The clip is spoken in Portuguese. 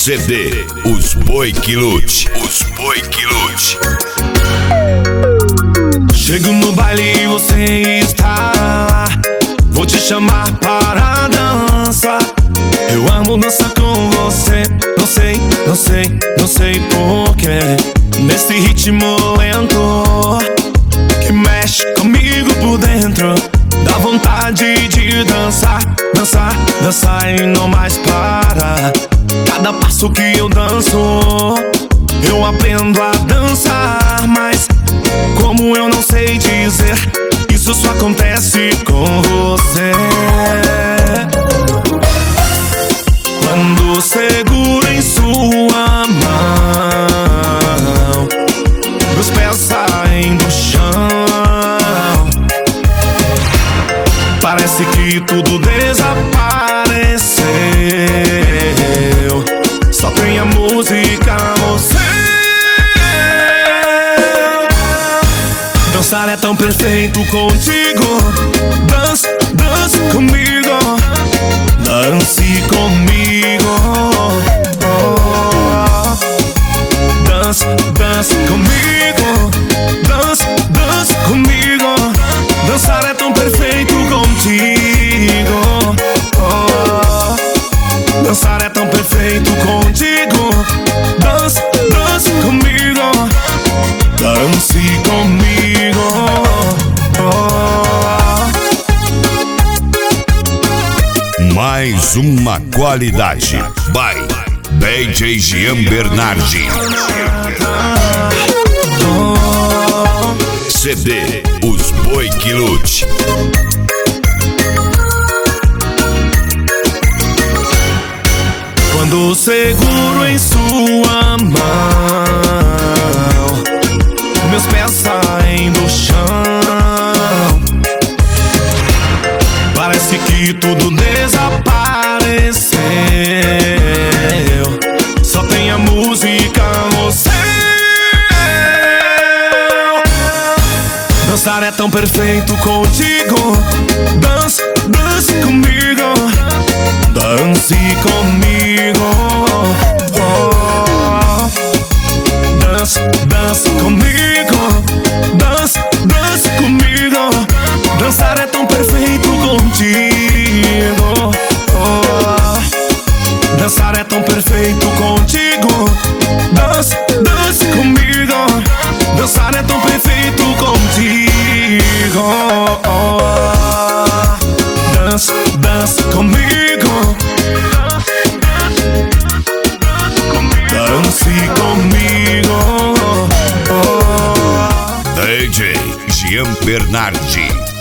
CD Os Boi que Lute. Os Boi que Lute. Chego no baile e você está lá. Vou te chamar para dançar. Eu amo dançar com você. Não sei porquê. Nesse ritmo lento que mexe comigo por dentro, dá vontade de dançar e não mais para. Cada passo que eu danço, eu aprendo a dançar. Mas como eu não sei dizer, isso só acontece com você. Quando seguro em sua mão, meus pés saem do chão. Parece que tudo desapareceu. Só tem a música, você. Dançar é tão perfeito contigo. Dance comigo. Dance comigo. Dance comigo. Dance comigo. Dançar é tão perfeito contigo. Dançar é tão perfeito contigo. Dance comigo. Dance comigo. Mais uma qualidade. By DJ Jean Bernardi. CD Os Boi que Lute. Quando seguro em sua mão, meus pés saem do chão. Parece que tudo desapareceu. Só tem a música, você. Dançar é tão perfeito contigo. Dance comigo. Dance comigo. Dance comigo. Dance comigo. Dançar é tão perfeito contigo. Dançar é tão perfeito contigo. Dance comigo. Dançar é tão perfeito contigo. Dance comigo. Dance comigo. DJ Jean Bernardi.